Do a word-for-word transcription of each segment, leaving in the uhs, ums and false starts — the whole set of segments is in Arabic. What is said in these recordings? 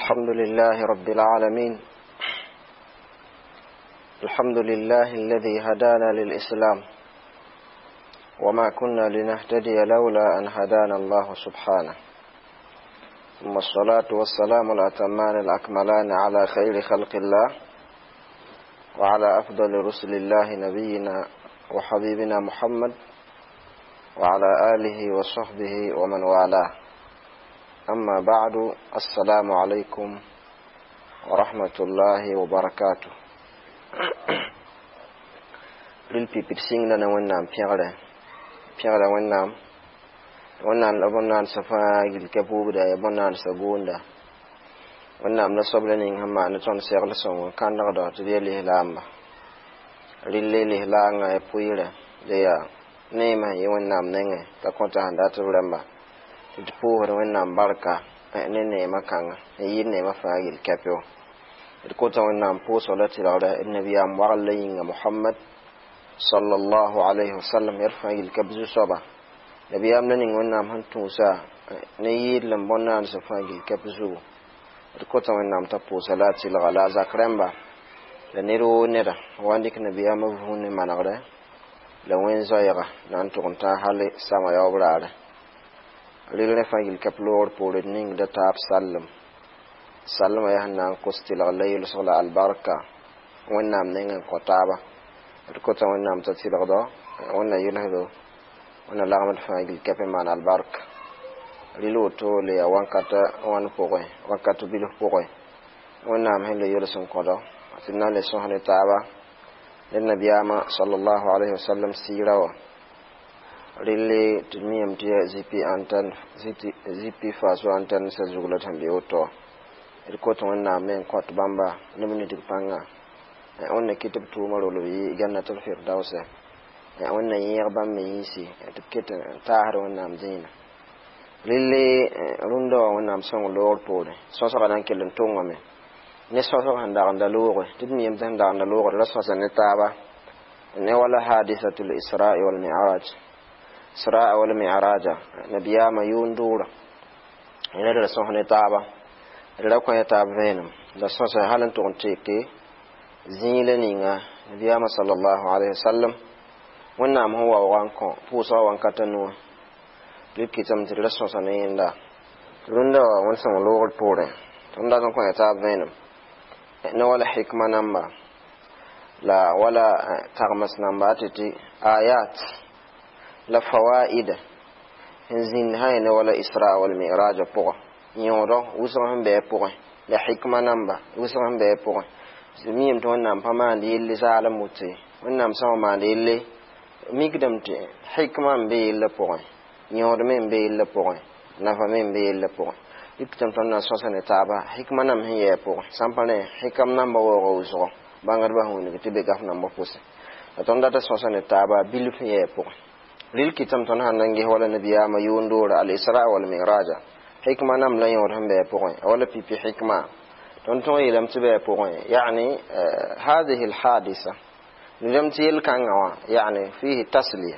الحمد لله رب العالمين. الحمد لله الذي هدانا للإسلام وما كنا لنهتدي لولا أن هدانا الله سبحانه. ثم الصلاة والسلام الأتمان الأكملان على خير خلق الله وعلى أفضل رسل الله نبينا وحبيبنا محمد وعلى آله وصحبه ومن والاه. أما بعد، السلام عليكم ورحمة الله وبركاته. للبي بيرسين لنا ونام بيغلا بيغلا ونام ونام لبنان سفاق الكبوب دا يبنان سبون دا ونام نصب لنين هما نتون سيغل سوم كان نغدا تدي لهلام للي لهلام يبويلة ديا نيمة يونام نينة تكونت هندات الرمى تدفوه ونام بركة نينة مكانا يين مفاق الكبيو الكوتا ونام بوس ولاتي لغدا النبي أموالين محمد صلى الله عليه وسلم يرفع الكبز صبا نبي أمنين ونام هنتوسا نييد لمبونا نسفع الكبزو الكوتا ونام تبو صلاتي لغلا زاكرمبا لنيرو نيرا وانديك نبي أمفهون منغدا لوين زايغا نانتو تا حالي سما يوبرا ليلنا فاي الكبلور بولنين دا تاب سلم سلم يهنا كوستي لغليل صلى البركة ونام نين قطابة الكوتا ونام تتي لغدا ونا ينهدو ونا لغمد فاي الكبل مان البركة ليلو تولي وانكاتا وان فوقي وانكاتو بيلو فوقي ونام هلو يرسم قدا سنة لسوحن تابة للنبي صلى الله عليه وسلم سيراو للي تنميم تيا زيبي أنتن زيبي فاسو أنتن سزوغلة تنبيوتو الكوتا ونام من قط بامبا نمني تكبانغا أونا كتب تومر ولوي جنة الفردوس أونا يغبام ميسي تكت تاهر ونام زينة للي روندو ونام سون لور بولي سوسا غدان كيلن تونغامي نسوسا هندار اندالوغي تدميم تهندار اندالوغي لسوسا نتابا نولا حادثة الإسراء والمعراج إسراء والمعراج نبياما يوندورا إلى رسوح نتابا إلى كون يتاب فينم لسوسا هالن تونتيكي زينينا نبياما صلى الله عليه وسلم ونام هو وانكو فوسا وانكتنوا لكي تمتر لسوسا نيندا روندا ونسان لوغل بوري روندا كون يتاب فينم نولا حكمة نمبر لا ولا تغمس نمباتي آيات لا فوائد هنزين هاي ولا إسراء والمعراج بوغا يورو وسرهم بي بوغا لا حكمة نمبر وسرهم بي بوغا ميم تو نام فما دي اللي سالم موتي ونام سما دي اللي ميكدمتي حكمة بي اللي بوغا يور من بي اللي بوغا نفا من بي اللي بوغا يكتم تنا سوسن تابا حكمة نم هي بوغا سامباني حكم نمبر وغوزو bangar bahuni kitibe gafna mbopuse atonda ta sosane taba bil fiye po lil kitam ton hanangi wala nabiya ma yundura al isra wal mi'raj hikma nam la yor hambe po wala pipi hikma ton ton ilam tibe po yani hadhihi al hadisa nilam til kanwa yani fihi tasliya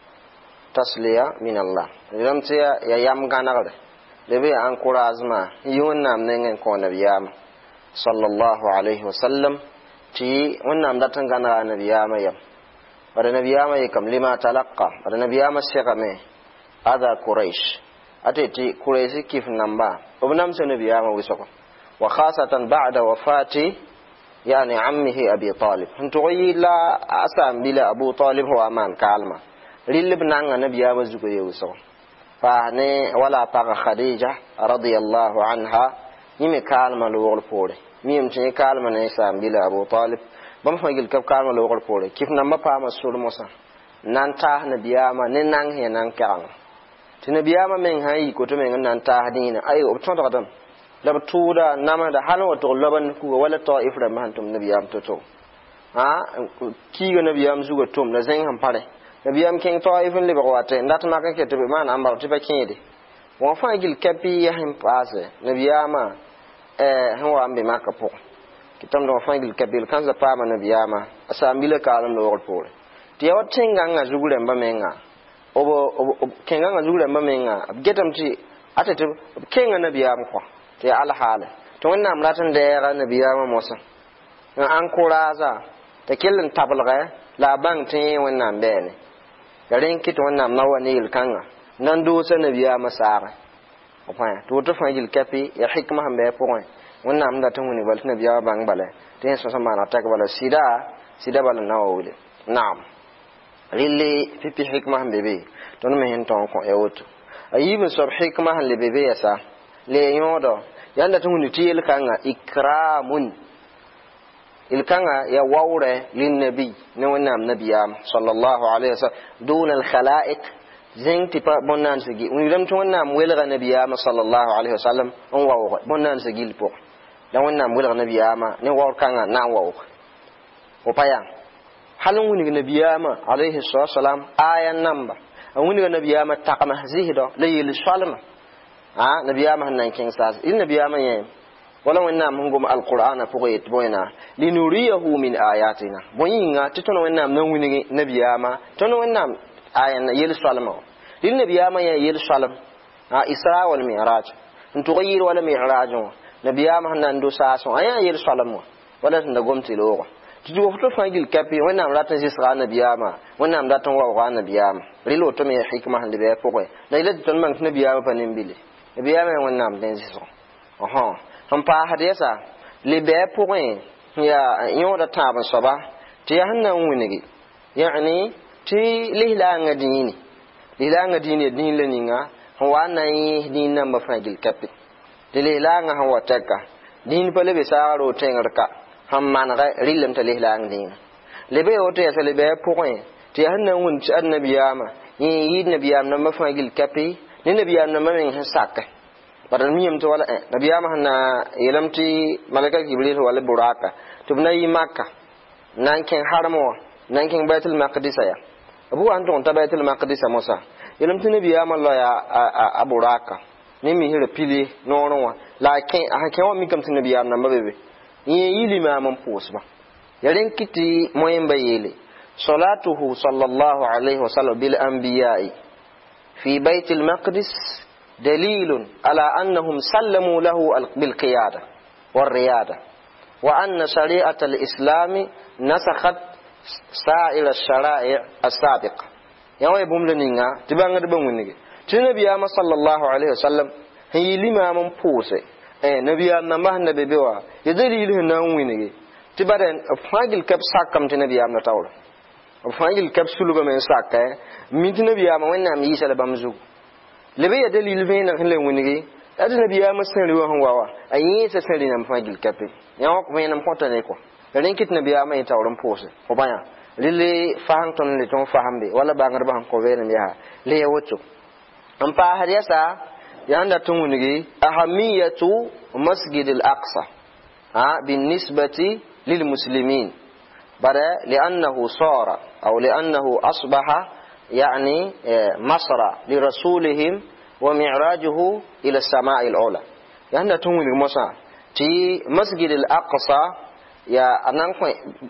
tasliya min Allah nilam tiya ya yam ganagde lebe an kurazma yunam nengen ko nabiya sallallahu alaihi wasallam ti wannan datan gana nabiyama yam bada nabiyama yakam lima talaqqa bada nabiyama shekame ada quraish ateti quraish kif namba obnam se nabiyama wisoko wa khasatan ba'da wafati yani ammihi abi talib huntuila asam bila abu talib huwa man kalma lilibnan nabiyama zugo yewso fa ne wala taqa khadija radiyallahu anha yimi kalma lowol pore miyam tin kalma ne sam bila abu talib bam fagil kap kalma lo gol pore kif na mapa masul musa nan ta nabiyama ne nan he nan kan tin nabiyama men hayi ko to men nan ta hadina ay o to to lab tuda nama da halwa to laban ku wala taif da mahantum nabiyam to to ha ki ga nabiyam zuga tum na zan han pare nabiyam ken taifin le bagwate ndat ma kan ke to be man ambar to be kede won fagil kapi ya hin pase nabiyama eh hawa ambe maka po kitam do fangil kabil kanza pama nabiyama asambile kalam do wol pore tiya watenga nga zugure mba menga obo kenga nga zugure mba menga getam ti atete kenga nabiyam ko te ala hala to wannan ratan da ya ga nabiyama musa an kuraza ta kilin tabalga la bang tin wannan bene garin kit wannan nawani ilkanga nan do sa nabiyama sara opa to to fangil kapi ya hikma hambe point wannan da tun woni bal nabiyama bang bale tin so sama na tak bala sida sida bala nawule na'am lille pipi hikma hambe be ton me hen ton ko e woto ayibe sob hikma han le bebe yasa le yodo yanda tun ni tiyel kanga ikramun ilkanga ya wawre lin nabi ne wannan nabiyam sallallahu alaihi wasallam dun al khalaiq zing tipa bonan sigi uniram tun wannan welga nabiyam sallallahu alaihi wasallam on wawo bonan sigi lipo dan wannan welga nabiyama ne wawr kanga na wawo ko paya halun wuni nabiyama alaihi wasallam ayan namba wuni nabiyama taqama zihdo layil salama ah nabiyama hanan king sas in nabiyama yen wala wanna mungum alqur'ana fuqayt boyna linuriyahu min ayatina boyinga titono wanna nan wini nabiyama tono wanna ayan yel salama lin nabiyama ya yel salam ah isra wal mi'raj ntugayir wala mi'raj nabiyama hanan do saso aya yel salama wala nda gomti logo tijo foto fangil kapi wanna ratan jisra nabiyama wanna ratan wa wa nabiyama rilo to me hikma hande be fuqay na ile ton man nabiyama panin bili nabiyama wanna am den jiso aha han pa hadisa libe point ya yoda taban soba ti hanna wunigi yani ti lihla ngadini lihla ngadini din leninga wa nay din namba fagil kapi ti lihla nga hawa taka din pale be saro tengarka han manga rilem ta lihla ngadini libe oto ya libe point ti hanna wun ti annabiyama yi nabiyam namba fagil kapi ni nabiyam namba men hasaka padal miyam to wala eh nabiyama hana yelamti malaka jibril wala buraka tubna yi makka nanken harmo nanken baitul maqdis ya abu anton ta baitul maqdis musa yelamti nabiyama la ya aburaka ni mi hira pili nono lakin ahaken wa mikam tin nabiyama namba bebe yi yilima man posba yaren kiti moyen bayele salatuhu sallallahu alaihi wasallam bil anbiya'i fi baitul maqdis دليل على أنهم سلموا له بالقيادة والريادة وأن شريعة الإسلام نسخت سائر الشرائع السابقة يوم يبوم لنينا تبان غدبون تنبي أما صلى الله عليه وسلم هي لما من بوسه eh nabiya na mahna bebewa ya dalil hina winige tibaren fangil kap sakam te nabiya na tawra fangil kap suluba men sakka min te nabiya ma wanna mi sala bamzu lebe ya dalil vena hele winige adi nabiya ma sanri wa hawa ayi sa sanri na fangil kap ya ko men am hota ne ko ren kit nabiya ma tawran pose ko banya lille faham ton le ton fahambe wala bangar ban ko vena ya le yawoto am pa hariyasa يانا تونغي أهمية مسجد الأقصى ها بالنسبة للمسلمين بل لأنه صار أو لأنه أصبح يعني مصر لرسولهم ومعراجه إلى السماء العلى يانا تونغي مسا تي مسجد الأقصى يا أنانكو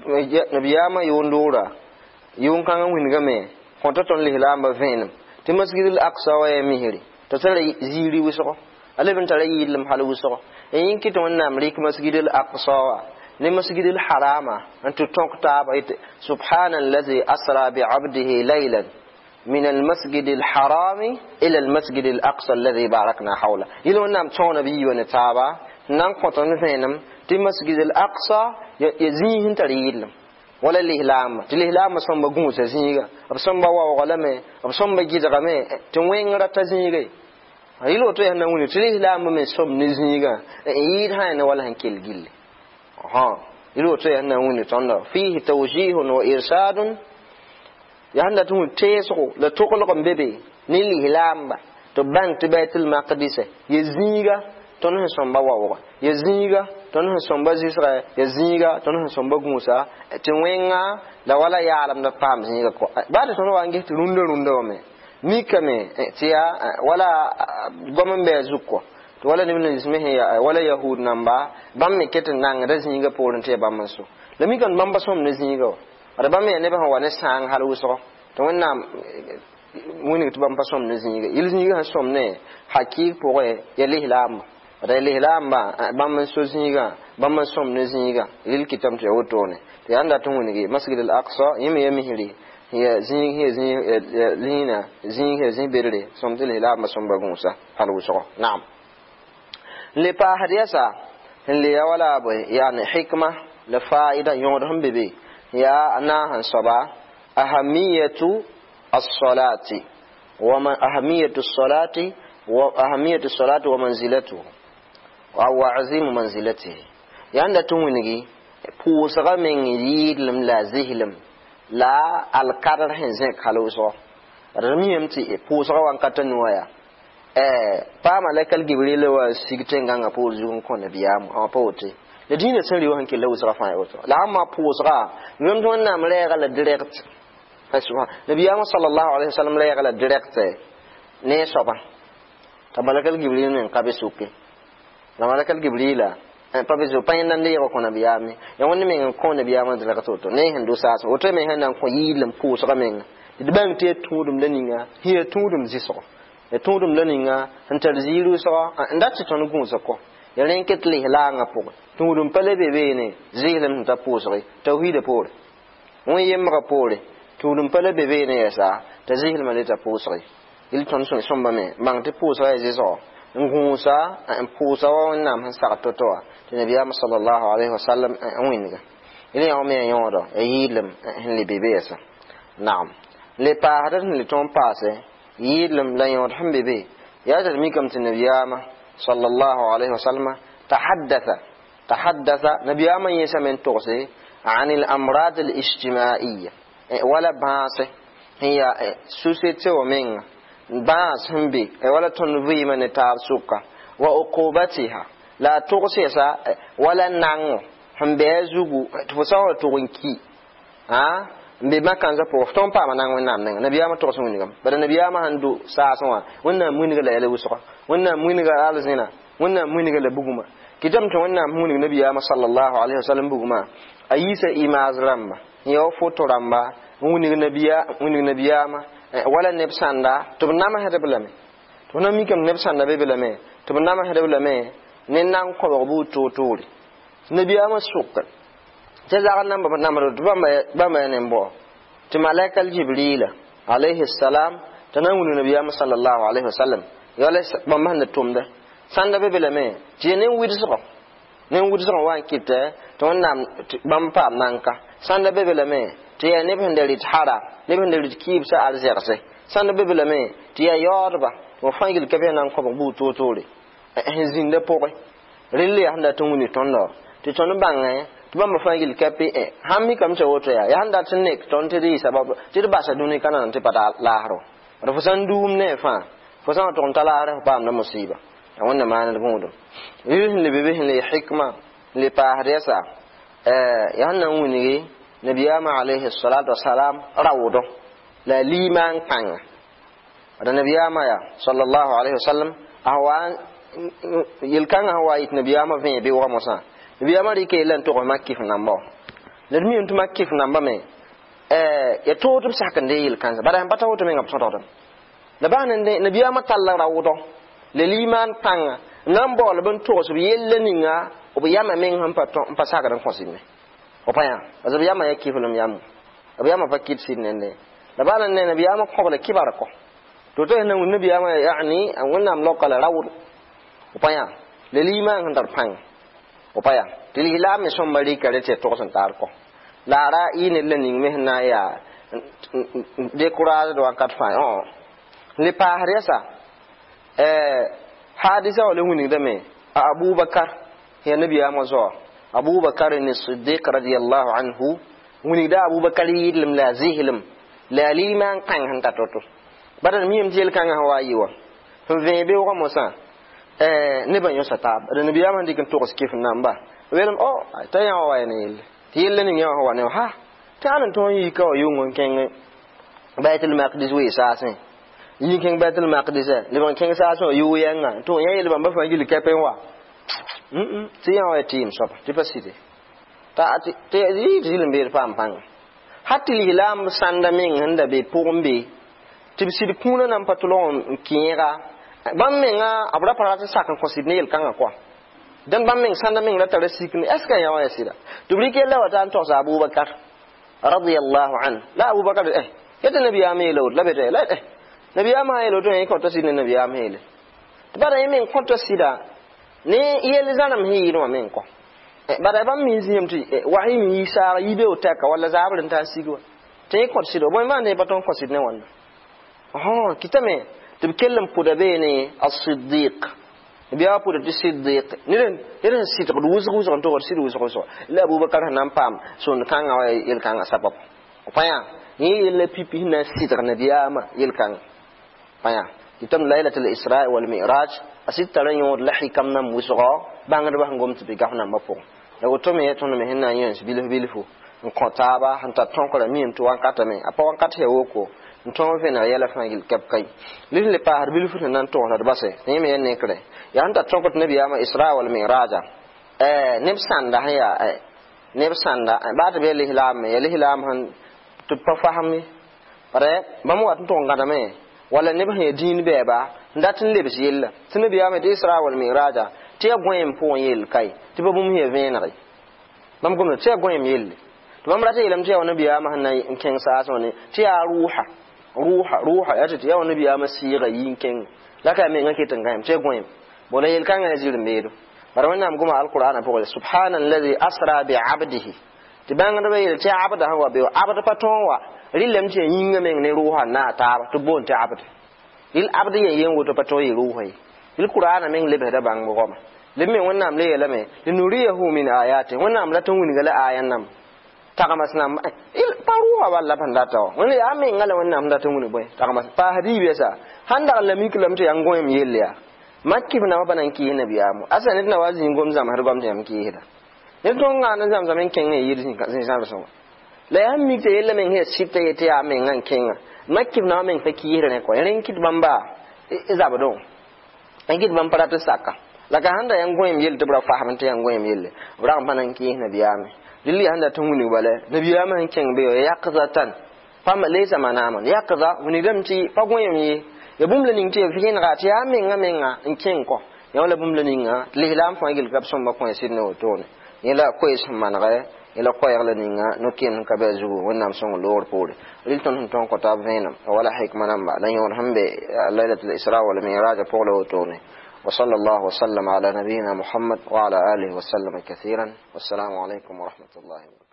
نبياما يوندورا يونكان وينغامي كونتاتون لهلام بفين تي مسجد الأقصى ويميهري تسرع زيري وسقى ألا بنترى يلم حلو وسقى إن كنت من أمريكا مسجد الأقصى لمسجد الحرام أن تتوقع سبحان الذي أسرى بعبده ليلا من المسجد الحرام إلى المسجد الأقصى الذي باركنا حوله إلى أن نام تون بي ونتابع نام قطن فينم في مسجد الأقصى يزيه تريلم ولا الإهلام الإهلام صنب جوز زينجا أبصنب وغلمة أبصنب جيزغمة تنوين رت زينجا هيلو تيه نقول الإهلام من صنب نزينجا يد هاي ولا هنكيل جيل ها هيلو تيه نقول تنا فيه توجيه وإرشاد يعني تقول تيسو لا تقول قم ببي نيل الإهلام تبان تبيت المقدس يزينجا تنه صنب وغلمة يزينجا tonu somba zisra ya zinga tonu somba gusa tinwenga la wala ya alam da pam zinga ko bada tonu wange runda runda me mikame tiya wala gomen be zukko to wala nimna ismehe ya wala yahud namba bamme ketin nang da zinga porin te bamman so la mikan bamba som ne zinga ada bamme ne ba wane sang halu so to wannan muni to bamba som ne zinga il zinga som ne hakik pour ya lihlam rele lamba bamman sozinga bamman somne zinga lil kitam te wotone te anda tungunigi masjid al aqsa yimi yimi hili hiya zin hiya zin lina zin hiya zin berre somdil lamba somba gunsa halu so na'am li pa hadiyasa li wala boy yani hikma la faida yodhum bebe ya ana han soba ahamiyatu as-salati wa ma ahamiyatu as-salati wa ahamiyatu as-salati wa manzilatuhu wa azim manzilatihi yanda tunwinigi pusaga men yidlim la zihlim la al-qadar hinzin khaluso ramiyamti pusaga wan katanwaya eh pa malakal gibril wa sigtenganga po jun ko nabiyam ha pote le dina sen riwa hanke lawu sara fa yoto la amma pusaga yom don nam le gala direct aswa nabiyam sallallahu alaihi wasallam le gala direct ne soba tabalakal gibril men kabe suke la malakal gibrila pa bezo pa nan le ko nabiyam ya wonni men ko nabiyam de la to ne hindu sa so to men hanan ko yilim pusaga men de bang te tudum leninga hiya tudum ziso e tudum leninga antar ziru so ndati ton gun zako ya len ketli hilanga po tudum pale bebe ne zilim ta pusri tawhid por won yemra pore tudum pale bebe ne yasa ta zilim le ta pusri il ton so somba me bang te pusra e ziso ngusa en pusa won nam han sa to to te nabiyam sallallahu alaihi wasallam awinga ile ya me yodo e yilim en le bebe yasa naam le pahadan le ton passe يلم لا يرحم به يا ميكم النبيامة صلى الله عليه وسلم تحدث تحدث نبيامة يسمن توسي عن الأمراض الاجتماعية ولا باس هي سوسيتي ومن باس هم بي ولا تنوي من تارسوكا وعقوبتها لا توسيسا ولا نانو هم بيزوغو تفساو تونكي ها mbe makanza po ton pa manang wonnam nang nabiyama to so munigam bada nabiyama handu sa sonwa wonna muniga la yele wusuka wonna muniga alzina wonna muniga la buguma kitam to wonna muniga nabiyama sallallahu alaihi wasallam buguma ayisa imazramba yo foto ramba muniga nabiya muniga nabiyama wala nebsanda to nama hada bulame to na mikam nebsanda be bulame to nama hada bulame nenang ko bu to tori nabiyama sukka جزاء النبي بنامر بما بما ينبو تملك الجبريل عليه السلام تناول النبي صلى الله عليه وسلم يالس بما نتوم ده سند ببلمه جنين ويدسو نين ويدسو وان كيته تون نام بام بام نانكا سند ببلمه تي نبهندلي تحارا نبهندلي كيب سا ارزيرسه سند ببلمه تي يوربا وفانجل كبه نان كو بو توتوري هنزين ده بوي ريلي هندا توني توندو تي تون بانغه tuba mafangil kapi e hammi kam che woto ya yanda tinnek ton tiri sababu tir basa duni kana nan tipata lahro ro fusan dum ne fa fusan ton talare pa na musiba wannan ma na gudu yin le bebe le hikma le pahresa eh yanna wuni nabiyama alayhi salatu wassalam rawdo la liman kan ada nabiyama ya sallallahu alaihi wasallam awan yilkan hawait nabiyama fe be wa musa nabiyama ri ke lan to makif namba le mi to makif namba me eh ya to to sakande yilkan bara bata woto me ngap sototo da banan de nabiyama talla rawdo le liman kan nambo le ban to so yelle ninga o be yama men han pato pa saka dan kosine o paya azabi yama yakif nam yam abiyama fakit sinne da banan ne nabiyama ko le kibar ko to to ne nabiyama yani wannan lokal rawd o paya le liman han dar pang o paya til hilam me som mari kare te to san tar ko la ra ine le ning me na ya de courage do kat fa o le pa haresa eh hadisa wala huni da me abubakar ya nabiya mazo abubakar ni siddiq radiyallahu anhu huni da abubakar yidlim la zihlim la liman kan han tatoto badan miyam jel kan hawayi wa vebe wa mosa eh ne ban yosa tab da nabiya man dikan to skif namba welam o ta ya wa ne tille ni ya wa ne ha ta nan to yi ka yungon ken baitul maqdis wi sasin yi ken baitul maqdis le ban ken sasin yu yanga to ya le ban ba fa gili kepen wa mm ti ya wa team so ti pasite ta ti te yi dilin be pam pang hatil hilam sanda min handa be pombe tibsir kuna nan patulon kinga bam menga abra parata sakan ko sidnel kanga ko dan bam meng sanda meng la tare sikni eska ya wa sida dubrike la watan to sa Abu Bakar radiyallahu an la Abu Bakar eh yata nabi amelo la bete la eh nabi amelo to en ko to sidne nabi amelo bara yemen ko to sida ne yel zanam hi no men ko bara bam min ziyam ti wahi mi sara yibe o taka wala zabrin ta sigwa te ko sida boy man ne baton ko sidne wonna oh kitame تبكلم كده بيني الصديق بيابو ده الصديق نيرن نيرن سيت قد وزغ وزغ انتو سيد وزغ وزغ لا ابو بكر نام بام سون كان يل كان سبب فيا ني يل بيبي هنا سيت نبياما يل كان فيا يتم ليله الاسراء والمعراج اسيت ترن يور لحي كم نام وزغ بانغ ده بانغوم تبي غفنا مفو لو تومي تونا مي هنا ينس بيلف بيلفو نكوتابا هانتا تونكو ميم تو وانكاتا مي اپا وانكاتا هوكو nton fe na yela fangil kap kai lille pa har bilu futan nan to na base ne me ne kre ya anta tonkot nabi ama isra wal mi'raj eh nibsan da haya eh nibsan da ba ta be lihlam me lihlam han to pa fahmi pare bamu wat to ngada me wala ne ba he din be ba ndatin le bisi yella tin nabi ama isra wal mi'raj ti gwen po yel kai ti ba bum he venare bam gomno ti gwen yel to bam rata yelam ti ya nabi ama han nay ken sa so ne ti ya ruha ruha ruha ya ce yawan nabi ya masira yinken laka me ngake tangayam ce goyim bola yel kan azir medo bar wannan goma alqur'ana fa subhanallazi asra bi abdihi tiban da bai ce abda hawa be abda patonwa rillam ce yinga men ne ruha na ta to bon ta abda il abda yen yen woto patoyi ruha il qur'ana men lebe da bang goma limme wannan amle yelame linuriyahu min ayati wannan amla tun wuni gala ayan nam tagamas nam il paruwa wala pandata woni ame ngala wonna amda tumuni boy tagamas pa hadibe sa handa la miklam te yangoyem yelya makki na banan ki nabiyamu asan na wazi ngom zam har gom te am ki hida ne to ngana zam zam en ken yiri sin sin sa so la yam mi te yella men he sitte yete ame ngan kenga makki na men fa ki hida ne ko ren kit bamba izaba do en kit bamba ta saka la ka handa yangoyem yel te bra fahamante yangoyem yelle bra banan ki nabiyame lili handa tunguni wala nabiya man ken be yaqzatan fam laysa manaman yaqza woni damti pagoyem yi ya bumla ning te fi hin gati ya menga menga ken ko ya wala bumla ninga lihlam fa gil kap somba ko sidne otone yela ko ism managa yela ko yala ninga no ken ka be zugo wonnam song lor pore lilton ton ko ta venam wala hikmanam ba dan yon hambe lailatul isra wal mi'raj pole otone وصلى الله وسلم على نبينا محمد وعلى آله وسلم كثيرا والسلام عليكم ورحمة الله وبركاته.